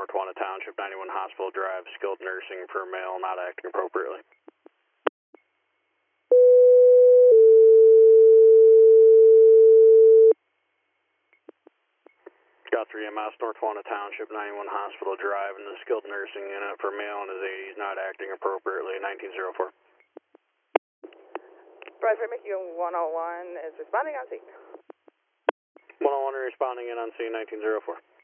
North Walnut Township, 91 Hospital Drive, skilled nursing for male not acting appropriately. Got 3 MS, North Walnut Township, 91 Hospital Drive, in the skilled nursing unit for male in his 80s not acting appropriately, 1904. Bradford McHugh 101 is responding on scene. 101 responding in on scene, 1904.